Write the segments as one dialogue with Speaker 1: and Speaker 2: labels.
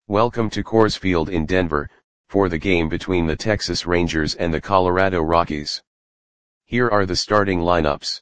Speaker 1: Welcome to Coors Field in Denver, for the game between the Texas Rangers and the Colorado Rockies. Here are the starting lineups.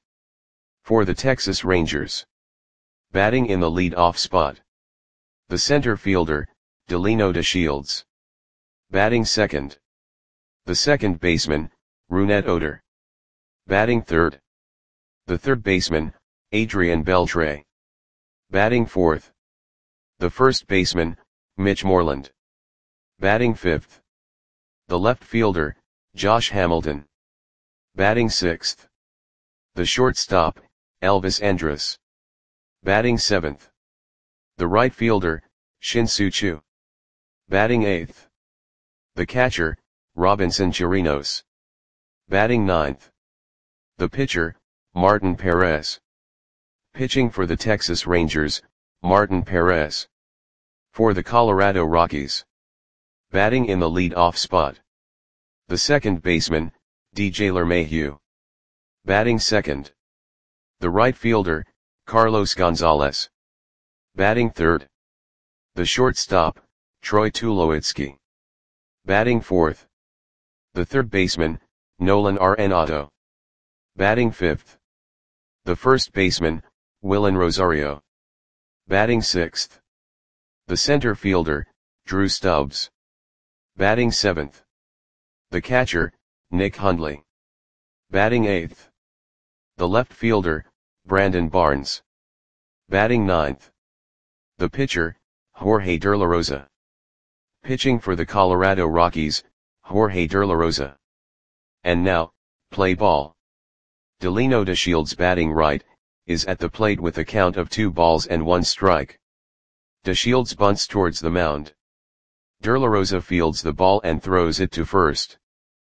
Speaker 1: For the Texas Rangers. Batting in the lead-off spot. The center fielder, Delino DeShields. Batting second. The second baseman, Rougned Odor. Batting third. The third baseman, Adrian Beltre. Batting fourth. The first baseman, Mitch Moreland. Batting fifth. The left fielder, Josh Hamilton. Batting sixth. The shortstop, Elvis Andrus. Batting seventh. The right fielder, Shin-Soo Choo. Batting eighth. The catcher, Robinson Chirinos. Batting ninth. The pitcher, Martin Perez. Pitching for the Texas Rangers, Martin Perez. For the Colorado Rockies. Batting in the lead-off spot. The second baseman, DJ LeMahieu. Batting second. The right fielder, Carlos Gonzalez. Batting third. The shortstop, Troy Tulowitzki. Batting fourth. The third baseman, Nolan Arenado. Batting fifth. The first baseman, Willen Rosario. Batting sixth. The center fielder, Drew Stubbs. Batting seventh. The catcher, Nick Hundley. Batting eighth. The left fielder, Brandon Barnes. Batting ninth. The pitcher, Jorge De La Rosa. Pitching for the Colorado Rockies, Jorge De La Rosa. And now, play ball. Delino DeShields batting right, is at the plate with a count of 2-1 strike. DeShields bunts towards the mound. De La Rosa fields the ball and throws it to first.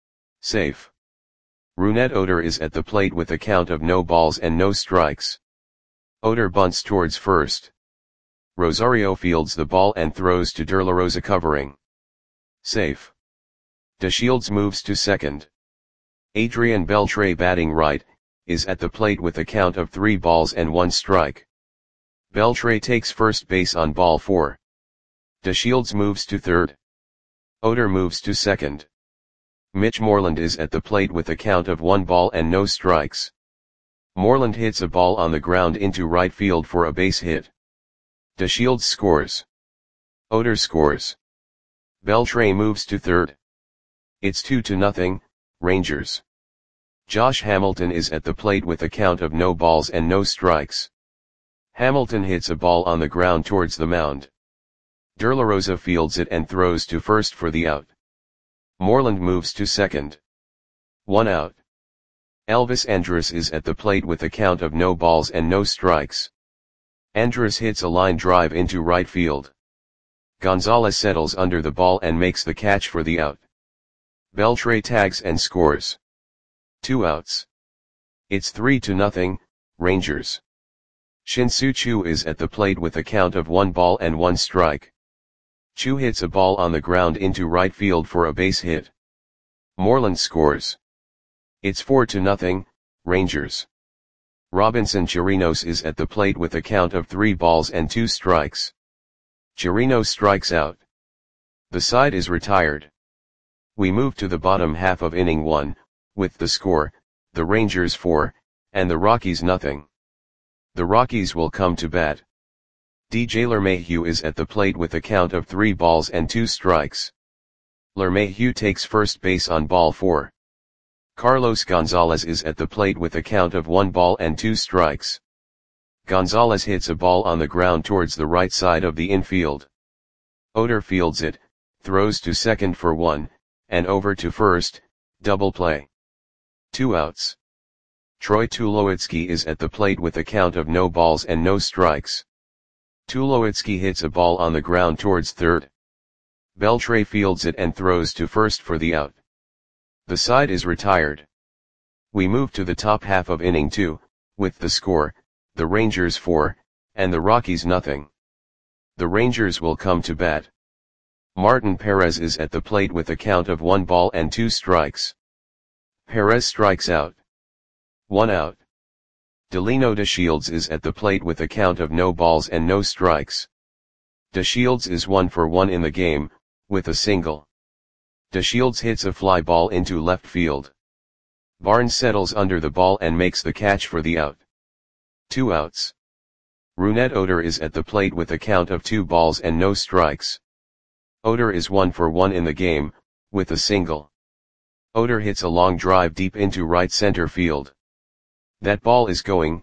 Speaker 1: Safe. Rougned Odor is at the plate with a count of 0 strikes. Odor bunts towards first. Rosario fields the ball and throws to De La Rosa covering. Safe. DeShields moves to second. Adrian Beltre batting right, is at the plate with a count of 3-1 strike. Beltre takes first base on ball 4. DeShields moves to third. Odor moves to second. Mitch Moreland is at the plate with a count of 1 strikes. Moreland hits a ball on the ground into right field for a base hit. DeShields scores. Odor scores. Beltre moves to third. It's 2-0, Rangers. Josh Hamilton is at the plate with a count of 0 strikes. Hamilton hits a ball on the ground towards the mound. De La Rosa fields it and throws to first for the out. Moreland moves to second. 1 out. Elvis Andrus is at the plate with a count of 0 strikes. Andrus hits a line drive into right field. Gonzalez settles under the ball and makes the catch for the out. Beltre tags and scores. 2 outs. It's 3-0, Rangers. Shin-Soo Choo is at the plate with a count of 1 strike. Choo hits a ball on the ground into right field for a base hit. Moreland scores. It's 4-0, Rangers. Robinson Chirinos is at the plate with a count of 3-2 strikes. Chirinos strikes out. The side is retired. We move to the bottom half of inning 1, with the score, the Rangers 4, and the Rockies 0. The Rockies will come to bat. DJ LeMahieu is at the plate with a count of 3-2 strikes. LeMahieu takes first base on ball 4. Carlos Gonzalez is at the plate with a count of 1-2 strikes. Gonzalez hits a ball on the ground towards the right side of the infield. Odor fields it, throws to second for 1, and over to first, double play. 2 outs. Troy Tulowitzki is at the plate with a count of 0 strikes. Tulowitzki hits a ball on the ground towards third. Beltre fields it and throws to first for the out. The side is retired. We move to the top half of inning 2, with the score, the Rangers 4, and the Rockies 0. The Rangers will come to bat. Martin Perez is at the plate with a count of 1-2 strikes. Perez strikes out. 1 out. Delino DeShields is at the plate with a count of 0 strikes. DeShields is 1 for 1 in the game, with a single. DeShields hits a fly ball into left field. Barnes settles under the ball and makes the catch for the out. 2 outs. Rougned Odor is at the plate with a count of 2 balls and no strikes. Odor is 1 for 1 in the game, with a single. Odor hits a long drive deep into right center field. That ball is gone.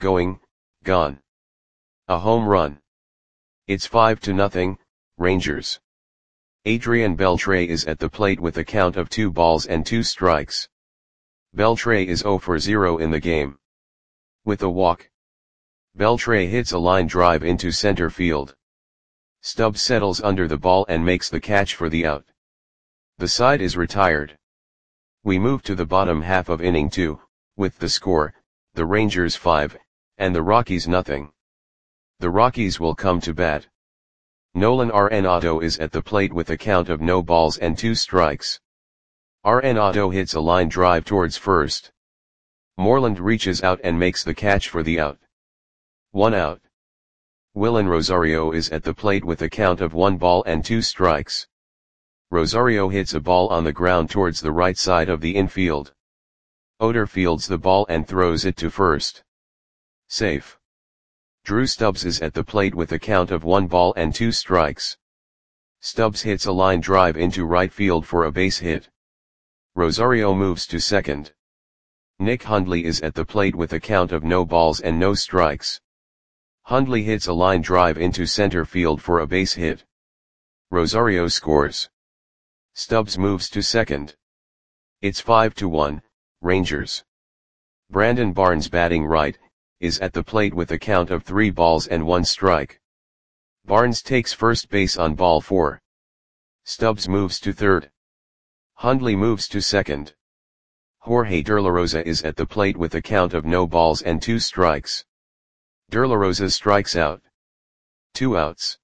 Speaker 1: A home run. It's 5-0, Rangers. Adrian Beltre is at the plate with a count of 2 balls and 2 strikes. Beltre is 0 for 0 in the game. With a walk. Beltre hits a line drive into center field. Stubbs settles under the ball and makes the catch for the out. The side is retired. We move to the bottom half of inning 2, with the score, the Rangers 5, and the Rockies nothing. The Rockies will come to bat. Nolan Arenado is at the plate with a count of no balls and 2 strikes. Arenado hits a line drive towards first. Moreland reaches out and makes the catch for the out. 1 out. Willen Rosario is at the plate with a count of 1 ball and 2 strikes. Rosario hits a ball on the ground towards the right side of the infield. Odor fields the ball and throws it to first. Safe. Drew Stubbs is at the plate with a count of 1 ball and 2 strikes. Stubbs hits a line drive into right field for a base hit. Rosario moves to second. Nick Hundley is at the plate with a count of no balls and no strikes. Hundley hits a line drive into center field for a base hit. Rosario scores. Stubbs moves to second. It's 5-1, Rangers. Brandon Barnes, batting right, is at the plate with a count of 3 balls and 1 strike. Barnes takes first base on ball 4. Stubbs moves to third. Hundley moves to second. Jorge De La Rosa is at the plate with a count of no balls and 2 strikes. De La Rosa strikes out. 2 outs.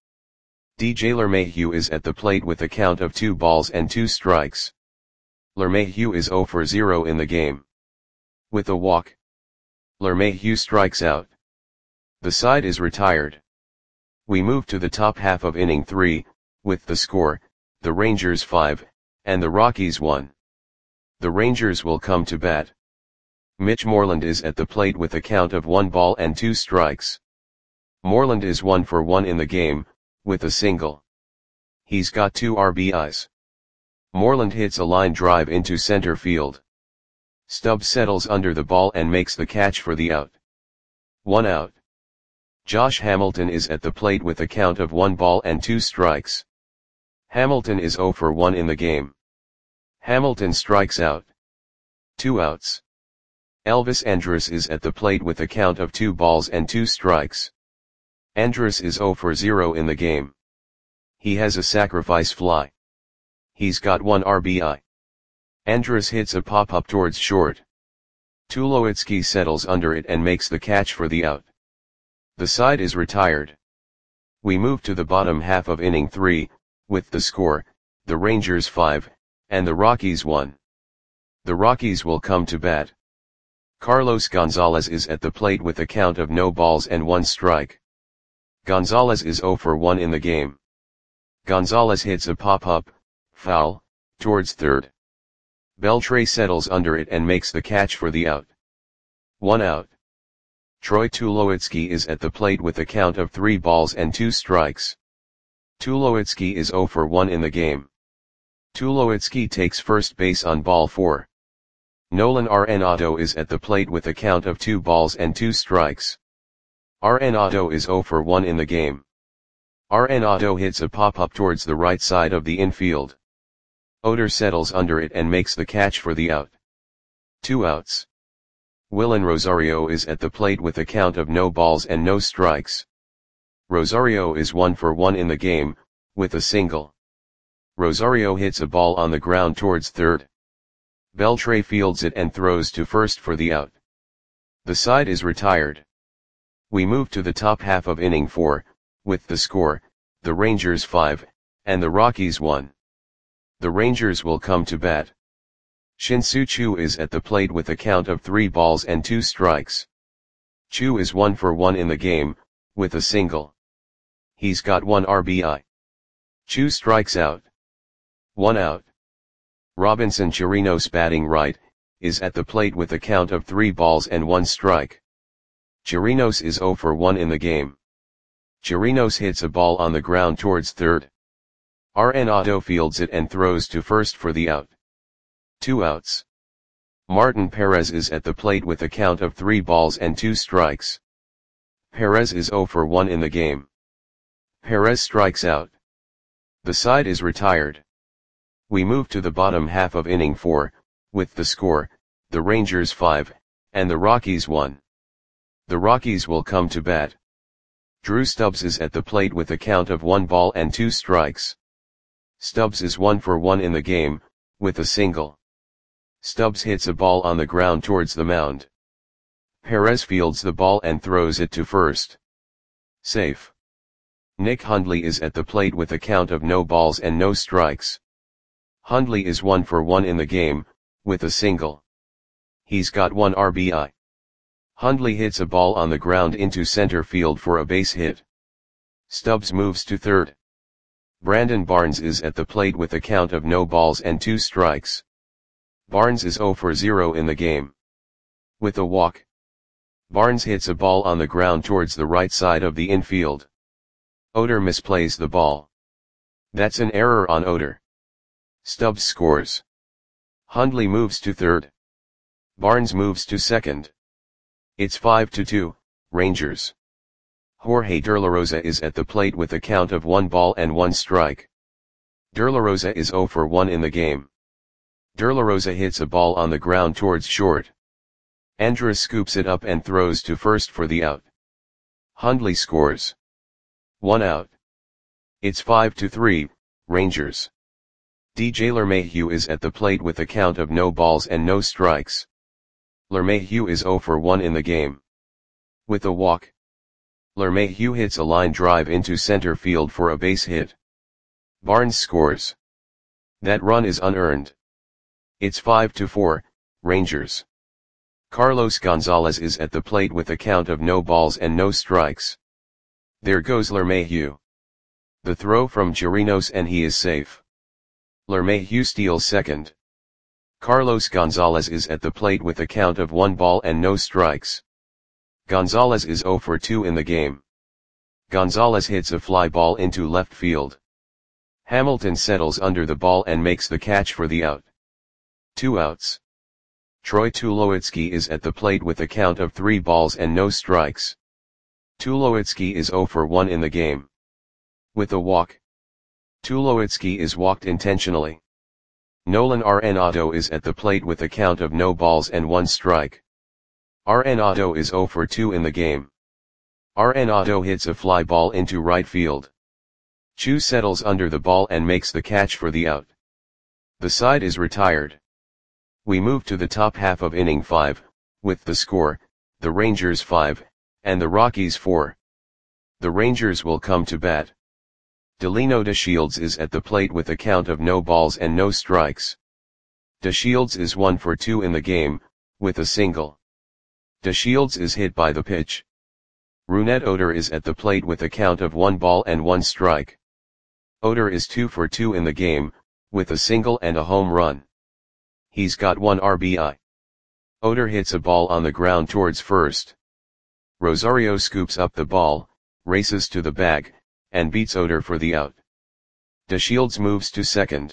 Speaker 1: DJ LeMahieu is at the plate with a count of 2 balls and 2 strikes. LeMahieu is 0 for 0 in the game. With a walk. LeMahieu strikes out. The side is retired. We move to the top half of inning 3, with the score, the Rangers 5, and the Rockies 1. The Rangers will come to bat. Mitch Moreland is at the plate with a count of 1 ball and 2 strikes. Moreland is 1 for 1 in the game, with a single. He's got 2 RBIs. Moreland hits a line drive into center field. Stubbs settles under the ball and makes the catch for the out. 1 out. Josh Hamilton is at the plate with a count of 1 ball and 2 strikes. Hamilton is 0 for 1 in the game. Hamilton strikes out. 2 outs. Elvis Andrus is at the plate with a count of 2 balls and 2 strikes. Andrus is 0 for 0 in the game. He has a sacrifice fly. He's got 1 RBI. Andrus hits a pop-up towards short. Tulowitzki settles under it and makes the catch for the out. The side is retired. We move to the bottom half of inning 3, with the score, the Rangers 5, and the Rockies 1. The Rockies will come to bat. Carlos Gonzalez is at the plate with a count of no balls and 1 strike. Gonzalez is 0 for 1 in the game. Gonzalez hits a pop-up, foul, towards third. Beltre settles under it and makes the catch for the out. 1 out. Troy Tulowitzki is at the plate with a count of 3 balls and 2 strikes. Tulowitzki is 0 for 1 in the game. Tulowitzki takes first base on ball 4. Nolan Arenado is at the plate with a count of 2 balls and 2 strikes. Arenado is 0 for 1 in the game. Arenado hits a pop-up towards the right side of the infield. Odor settles under it and makes the catch for the out. 2 outs. Willen Rosario is at the plate with a count of no balls and no strikes. Rosario is 1 for 1 in the game, with a single. Rosario hits a ball on the ground towards third. Beltre fields it and throws to first for the out. The side is retired. We move to the top half of inning 4, with the score, the Rangers 5, and the Rockies 1. The Rangers will come to bat. Shin-Soo Choo is at the plate with a count of 3 balls and 2 strikes. Choo is 1 for 1 in the game, with a single. He's got 1 RBI. Chu strikes out. 1 out. Robinson Chirinos, batting right, is at the plate with a count of 3 balls and 1 strike. Chirinos is 0 for 1 in the game. Chirinos hits a ball on the ground towards third. Arenado fields it and throws to first for the out. 2 outs. Martin Perez is at the plate with a count of 3 balls and 2 strikes. Perez is 0 for 1 in the game. Perez strikes out. The side is retired. We move to the bottom half of inning 4, with the score, the Rangers 5, and the Rockies 1. The Rockies will come to bat. Drew Stubbs is at the plate with a count of 1 ball and 2 strikes. Stubbs is 1 for 1 in the game, with a single. Stubbs hits a ball on the ground towards the mound. Perez fields the ball and throws it to first. Safe. Nick Hundley is at the plate with a count of no balls and no strikes. Hundley is 1 for 1 in the game, with a single. He's got 1 RBI. Hundley hits a ball on the ground into center field for a base hit. Stubbs moves to third. Brandon Barnes is at the plate with a count of no balls and 2 strikes. Barnes is 0 for 0 in the game. With a walk. Barnes hits a ball on the ground towards the right side of the infield. Oder misplays the ball. That's an error on Oder. Stubbs scores. Hundley moves to third. Barnes moves to second. It's 5-2, Rangers. Jorge Derlarosa is at the plate with a count of 1 ball and 1 strike. Derlarosa is 0 for 1 in the game. Derlarosa hits a ball on the ground towards short. Andrus scoops it up and throws to first for the out. Hundley scores. 1 out. It's 5-3, Rangers. DJ LeMahieu is at the plate with a count of no balls and no strikes. LeMahieu is 0 for 1 in the game. With a walk. LeMahieu hits a line drive into center field for a base hit. Barnes scores. That run is unearned. It's 5-4, Rangers. Carlos Gonzalez is at the plate with a count of no balls and no strikes. There goes LeMahieu. The throw from Chirinos and he is safe. LeMahieu steals second. Carlos Gonzalez is at the plate with a count of 1 ball and no strikes. Gonzalez is 0 for 2 in the game. Gonzalez hits a fly ball into left field. Hamilton settles under the ball and makes the catch for the out. 2 outs. Troy Tulowitzki is at the plate with a count of 3 balls and no strikes. Tulowitzki is 0 for 1 in the game. With a walk. Tulowitzki is walked intentionally. Nolan Arenado is at the plate with a count of no balls and 1 strike. Arenado is 0 for 2 in the game. Arenado hits a fly ball into right field. Chu settles under the ball and makes the catch for the out. The side is retired. We move to the top half of inning 5, with the score, the Rangers 5, and the Rockies 4. The Rangers will come to bat. Delino DeShields is at the plate with a count of no balls and no strikes. DeShields is 1 for 2 in the game, with a single. DeShields is hit by the pitch. Rougned Odor is at the plate with a count of 1 ball and 1 strike. Odor is 2 for 2 in the game, with a single and a home run. He's got 1 RBI. Odor hits a ball on the ground towards first. Rosario scoops up the ball, races to the bag, and beats Odor for the out. DeShields moves to second.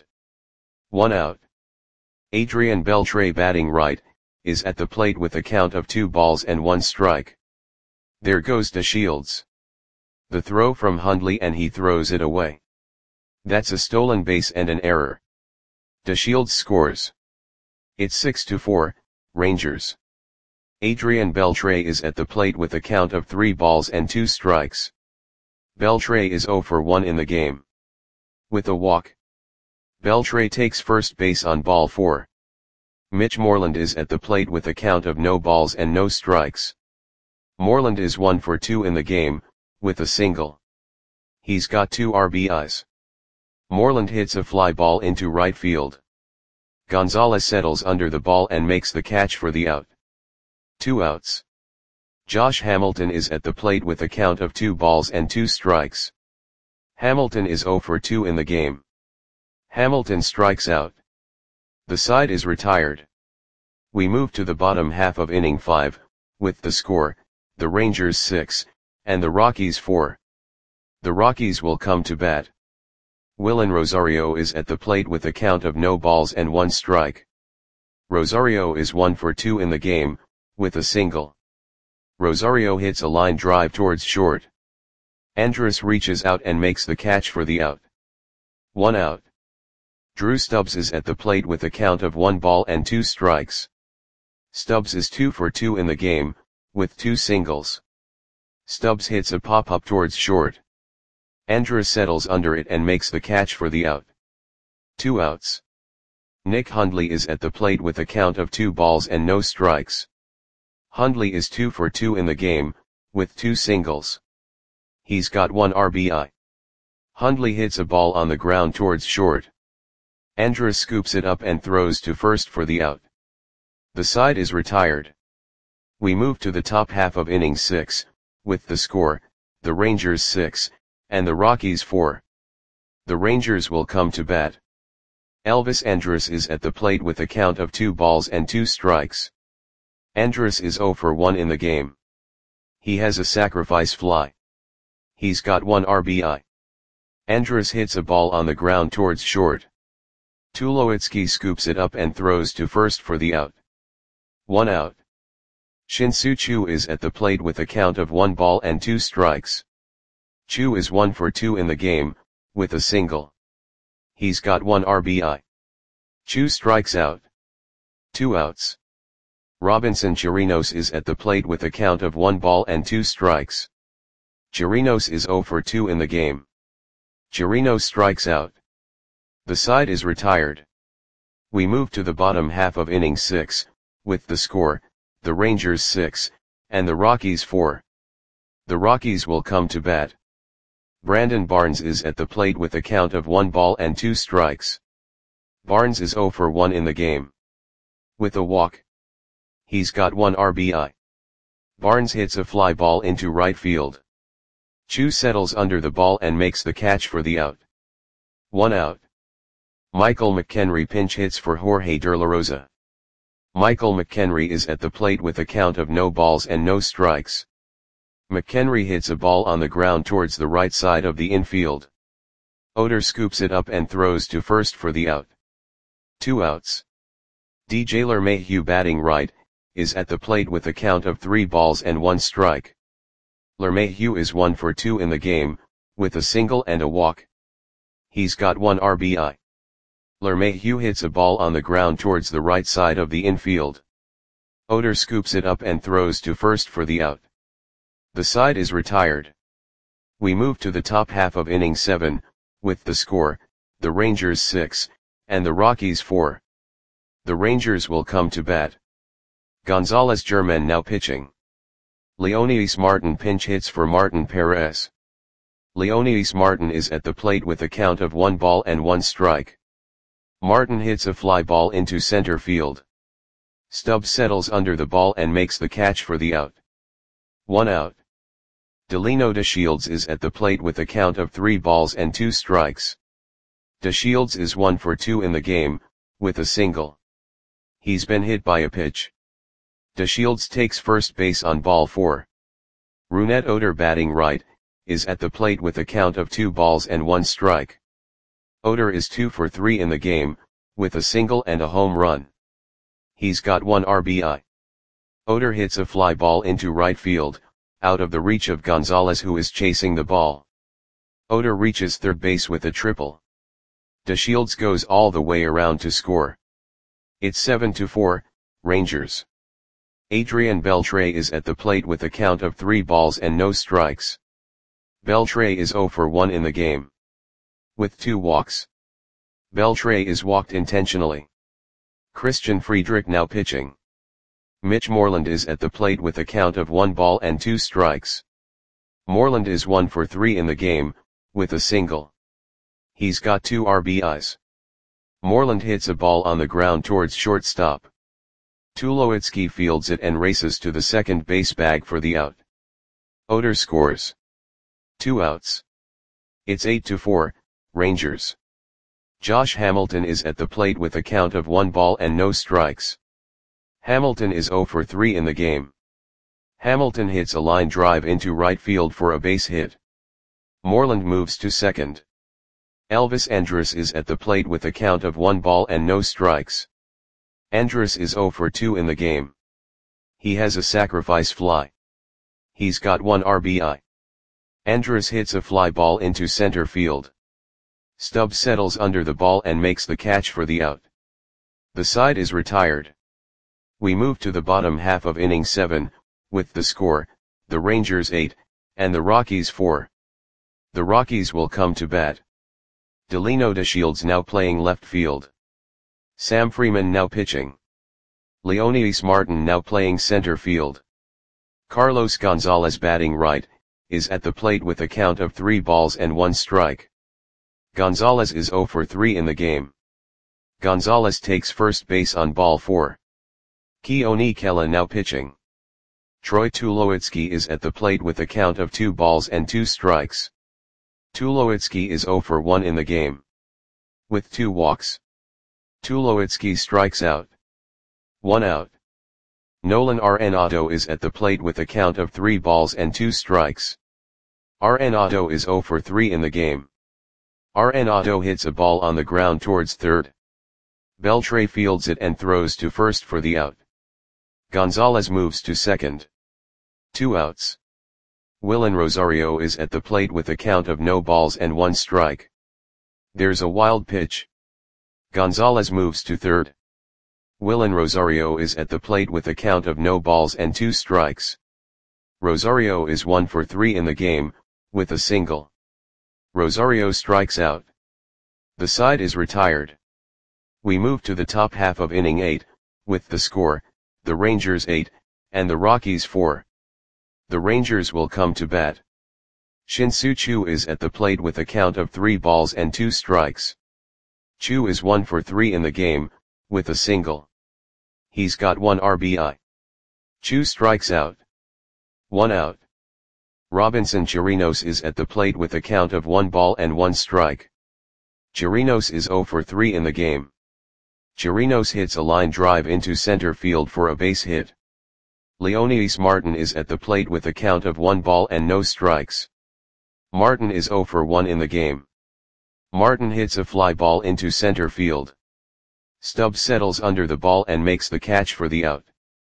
Speaker 1: 1 out. Adrian Beltre, batting right, is at the plate with a count of 2 balls and 1 strike. There goes DeShields. The throw from Hundley and he throws it away. That's a stolen base and an error. DeShields scores. It's 6-4, Rangers. Adrian Beltre is at the plate with a count of 3 balls and 2 strikes. Beltre is 0 for 1 in the game. With a walk. Beltre takes first base on ball 4. Mitch Moreland is at the plate with a count of no balls and no strikes. Moreland is 1 for 2 in the game, with a single. He's got 2 RBIs. Moreland hits a fly ball into right field. Gonzalez settles under the ball and makes the catch for the out. 2 outs. Josh Hamilton is at the plate with a count of 2 balls and 2 strikes. Hamilton is 0 for 2 in the game. Hamilton strikes out. The side is retired. We move to the bottom half of inning 5, with the score, the Rangers 6, and the Rockies 4. The Rockies will come to bat. Willen Rosario is at the plate with a count of no balls and 1 strike. Rosario is 1 for 2 in the game, with a single. Rosario hits a line drive towards short. Andrus reaches out and makes the catch for the out. 1 out. Drew Stubbs is at the plate with a count of 1 ball and 2 strikes. Stubbs is 2 for 2 in the game, with 2 singles. Stubbs hits a pop-up towards short. Andrus settles under it and makes the catch for the out. 2 outs. Nick Hundley is at the plate with a count of 2 balls and no strikes. Hundley is 2 for 2 in the game, with 2 singles. He's got 1 RBI. Hundley hits a ball on the ground towards short. Andrus scoops it up and throws to first for the out. The side is retired. We move to the top half of inning 6, with the score, the Rangers 6, and the Rockies 4. The Rangers will come to bat. Elvis Andrus is at the plate with a count of 2 balls and 2 strikes. Andrus is 0 for 1 in the game. He has a sacrifice fly. He's got 1 RBI. Andrus hits a ball on the ground towards short. Tulowitzki scoops it up and throws to first for the out. 1 out. Shin-Soo Choo is at the plate with a count of 1 ball and 2 strikes. Choo is 1 for 2 in the game, with a single. He's got 1 RBI. Choo strikes out. 2 outs. Robinson Chirinos is at the plate with a count of 1 ball and 2 strikes. Chirinos is 0 for 2 in the game. Chirinos strikes out. The side is retired. We move to the bottom half of inning 6, with the score, the Rangers 6, and the Rockies 4. The Rockies will come to bat. Brandon Barnes is at the plate with a count of 1 ball and 2 strikes. Barnes is 0 for 1 in the game. With a walk. He's got 1 RBI. Barnes hits a fly ball into right field. Choo settles under the ball and makes the catch for the out. 1 out. Michael McHenry pinch hits for Jorge De La Rosa. Michael McHenry is at the plate with a count of no balls and no strikes. McHenry hits a ball on the ground towards the right side of the infield. Oder scoops it up and throws to first for the out. 2 outs. DJ LeMahieu batting right, is at the plate with a count of 3 balls and 1 strike. LeMahieu is 1 for 2 in the game, with a single and a walk. He's got 1 RBI. LeMahieu hits a ball on the ground towards the right side of the infield. Oder scoops it up and throws to first for the out. The side is retired. We move to the top half of inning 7, with the score, the Rangers 6, and the Rockies 4. The Rangers will come to bat. Gonzalez German now pitching. Leonidas Martin pinch hits for Martin Perez. Leonidas Martin is at the plate with a count of 1 ball and 1 strike. Martin hits a fly ball into center field. Stubbs settles under the ball and makes the catch for the out. 1 out. Delino DeShields is at the plate with a count of 3 balls and 2 strikes. DeShields is 1 for 2 in the game, with a single. He's been hit by a pitch. DeShields takes first base on ball 4. Rougned Oder batting right, is at the plate with a count of 2 balls and 1 strike. Oder is 2 for 3 in the game, with a single and a home run. He's got 1 RBI. Oder hits a fly ball into right field, out of the reach of Gonzalez who is chasing the ball. Oder reaches third base with a triple. DeShields goes all the way around to score. It's 7-4, Rangers. Adrian Beltre is at the plate with a count of 3 balls and no strikes. Beltre is 0 for 1 in the game. With 2 walks. Beltre is walked intentionally. Christian Friedrich now pitching. Mitch Moreland is at the plate with a count of 1 ball and 2 strikes. Moreland is 1 for 3 in the game, with a single. He's got 2 RBIs. Moreland hits a ball on the ground towards shortstop. Tulowitzki fields it and races to the second base bag for the out. Oder scores. 2 outs. It's 8-4, Rangers. Josh Hamilton is at the plate with a count of 1 ball and no strikes. Hamilton is 0 for 3 in the game. Hamilton hits a line drive into right field for a base hit. Moreland moves to second. Elvis Andrus is at the plate with a count of 1 ball and no strikes. Andrus is 0 for 2 in the game. He has a sacrifice fly. He's got 1 RBI. Andrus hits a fly ball into center field. Stubbs settles under the ball and makes the catch for the out. The side is retired. We move to the bottom half of inning 7, with the score, the Rangers 8, and the Rockies 4. The Rockies will come to bat. Delino DeShields now playing left field. Sam Freeman now pitching. Leonidas Martin now playing center field. Carlos Gonzalez batting right, is at the plate with a count of 3 balls and 1 strike. Gonzalez is 0 for 3 in the game. Gonzalez takes first base on ball 4. Keone Kela now pitching. Troy Tulowitzki is at the plate with a count of 2 balls and 2 strikes. Tulowitzki is 0 for 1 in the game. With 2 walks. Tulowitzki strikes out. 1 out. Nolan Arenado is at the plate with a count of 3 balls and 2 strikes. Arenado is 0 for 3 in the game. Arenado hits a ball on the ground towards third. Beltre fields it and throws to first for the out. Gonzalez moves to second. 2 outs. Willen Rosario is at the plate with a count of no balls and 1 strike. There's a wild pitch. Gonzalez moves to third. Willen Rosario is at the plate with a count of no balls and 2 strikes. Rosario is 1 for 3 in the game, with a single. Rosario strikes out. The side is retired. We move to the top half of inning 8, with the score, the Rangers 8, and the Rockies 4. The Rangers will come to bat. Shin-Soo Choo is at the plate with a count of 3 balls and 2 strikes. Choo is 1 for 3 in the game, with a single. He's got 1 RBI. Choo strikes out. 1 out. Robinson Chirinos is at the plate with a count of 1 ball and 1 strike. Chirinos is 0 for 3 in the game. Chirinos hits a line drive into center field for a base hit. Leonidas Martin is at the plate with a count of 1 ball and no strikes. Martin is 0 for 1 in the game. Martin hits a fly ball into center field. Stubbs settles under the ball and makes the catch for the out.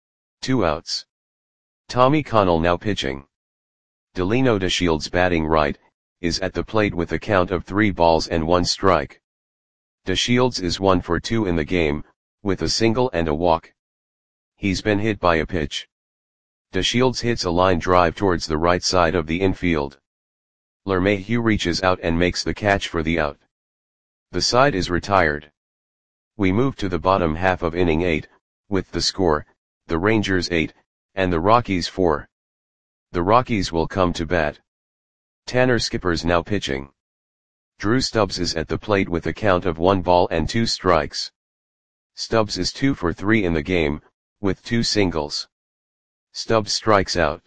Speaker 1: 2 outs. Tommy Connell now pitching. Delino DeShields batting right, is at the plate with a count of 3 balls and 1 strike. DeShields is 1 for 2 in the game, with a single and a walk. He's been hit by a pitch. DeShields hits a line drive towards the right side of the infield. LeMahieu reaches out and makes the catch for the out. The side is retired. We move to the bottom half of inning 8, with the score, the Rangers 8, and the Rockies 4. The Rockies will come to bat. Tanner Skipper's now pitching. Drew Stubbs is at the plate with a count of 1 ball and 2 strikes. Stubbs is 2 for 3 in the game, with 2 singles. Stubbs strikes out.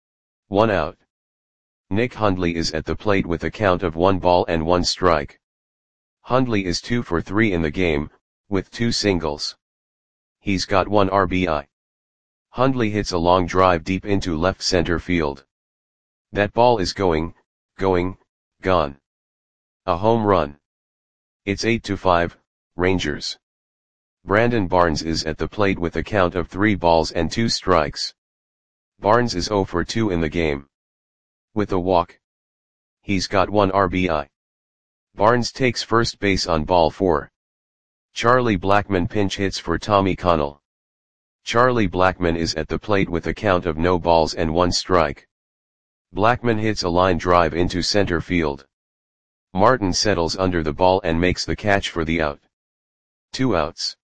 Speaker 1: 1 out. Nick Hundley is at the plate with a count of 1 ball and 1 strike. Hundley is 2 for 3 in the game, with 2 singles. He's got 1 RBI. Hundley hits a long drive deep into left center field. That ball is going, gone. A home run. It's 8-5, Rangers. Brandon Barnes is at the plate with a count of 3 balls and 2 strikes. Barnes is 0 for 2 in the game. With a walk. He's got 1 RBI. Barnes takes first base on ball 4. Charlie Blackmon pinch hits for Tommy Connell. Charlie Blackmon is at the plate with a count of no balls and 1 strike. Blackmon hits a line drive into center field. Martin settles under the ball and makes the catch for the out. 2 outs.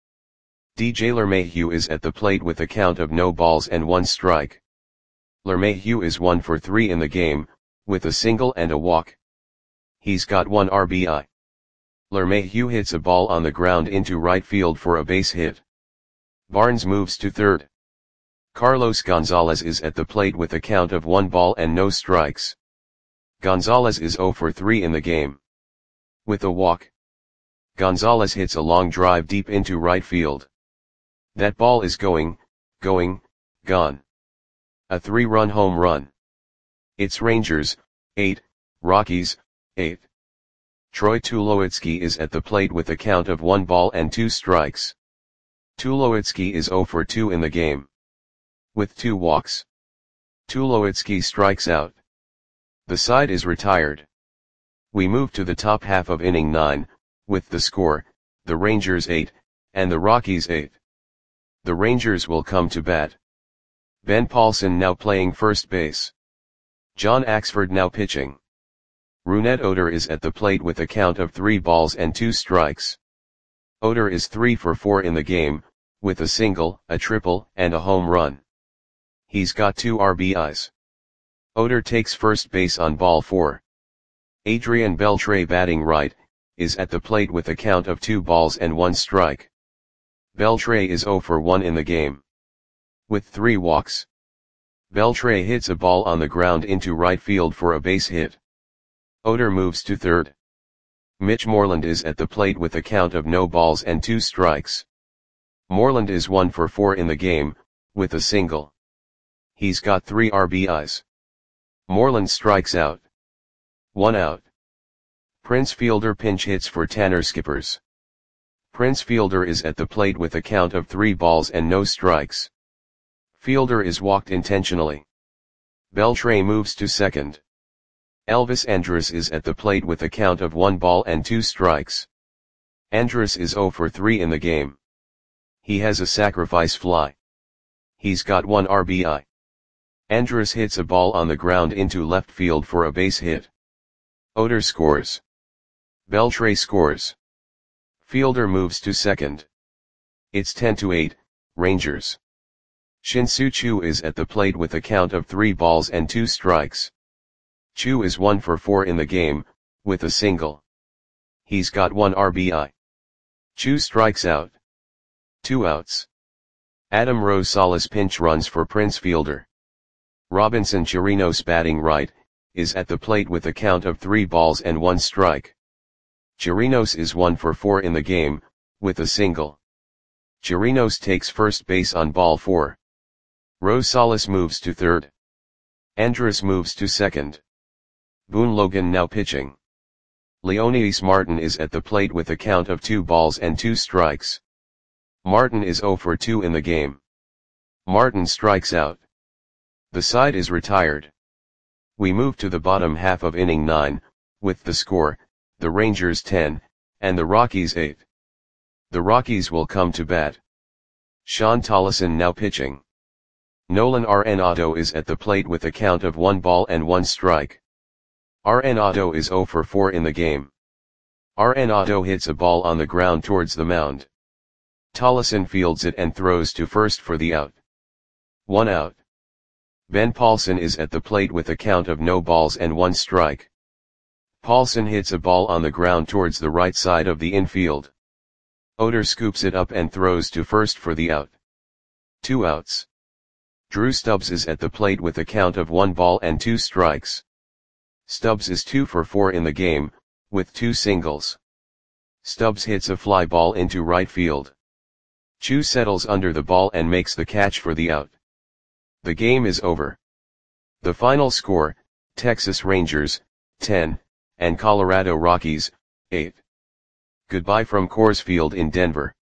Speaker 1: DJ LeMahieu is at the plate with a count of no balls and 1 strike. LeMahieu is 1 for 3 in the game, with a single and a walk. He's got 1 RBI. LeMahieu hits a ball on the ground into right field for a base hit. Barnes moves to third. Carlos Gonzalez is at the plate with a count of 1 ball and no strikes. Gonzalez is 0 for 3 in the game. With a walk, Gonzalez hits a long drive deep into right field. That ball is gone. A 3-run home run. It's Rangers, 8, Rockies, 8. Troy Tulowitzki is at the plate with a count of 1 ball and 2 strikes. Tulowitzki is 0 for 2 in the game. With 2 walks, Tulowitzki strikes out. The side is retired. We move to the top half of inning 9, with the score, the Rangers 8, and the Rockies 8. The Rangers will come to bat. Ben Paulson now playing first base. John Axford now pitching. Rougned Odor is at the plate with a count of 3 balls and 2 strikes. Odor is 3 for 4 in the game, with a single, a triple, and a home run. He's got 2 RBIs. Odor takes first base on ball 4. Adrian Beltre batting right, is at the plate with a count of 2 balls and 1 strike. Beltre is 0 for 1 in the game. With 3 walks, Beltre hits a ball on the ground into right field for a base hit. Odor moves to third. Mitch Moreland is at the plate with a count of no balls and 2 strikes. Moreland is 1 for 4 in the game, with a single. He's got 3 RBIs. Moreland strikes out. 1 out. Prince Fielder pinch hits for Tanner Skippers. Prince Fielder is at the plate with a count of 3 balls and no strikes. Fielder is walked intentionally. Beltre moves to second. Elvis Andrus is at the plate with a count of 1 ball and 2 strikes. Andrus is 0 for 3 in the game. He has a sacrifice fly. He's got 1 RBI. Andrus hits a ball on the ground into left field for a base hit. Odor scores. Beltre scores. Fielder moves to second. It's 10-8, Rangers. Shin-Soo Choo is at the plate with a count of 3 balls and 2 strikes. Choo is 1 for 4 in the game, with a single. He's got 1 RBI. Choo strikes out. 2 outs. Adam Rosales pinch runs for Prince Fielder. Robinson Chirinos batting right, is at the plate with a count of 3 balls and 1 strike. Chirinos is 1 for 4 in the game, with a single. Chirinos takes first base on ball 4. Rosales moves to third. Andrus moves to second. Boone Logan now pitching. Leonidas Martin is at the plate with a count of 2 balls and 2 strikes. Martin is 0 for 2 in the game. Martin strikes out. The side is retired. We move to the bottom half of inning 9, with the score, the Rangers 10, and the Rockies 8. The Rockies will come to bat. Sean Tollison now pitching. Nolan Arenado is at the plate with a count of 1 ball and 1 strike. Arenado is 0 for 4 in the game. Arenado hits a ball on the ground towards the mound. Tollison fields it and throws to first for the out. 1 out. Ben Paulson is at the plate with a count of no balls and 1 strike. Paulson hits a ball on the ground towards the right side of the infield. Odor scoops it up and throws to first for the out. 2 outs. Drew Stubbs is at the plate with a count of 1 ball and 2 strikes. Stubbs is 2 for 4 in the game, with 2 singles. Stubbs hits a fly ball into right field. Choo settles under the ball and makes the catch for the out. The game is over. The final score, Texas Rangers, 10, and Colorado Rockies, 8. Goodbye from Coors Field in Denver.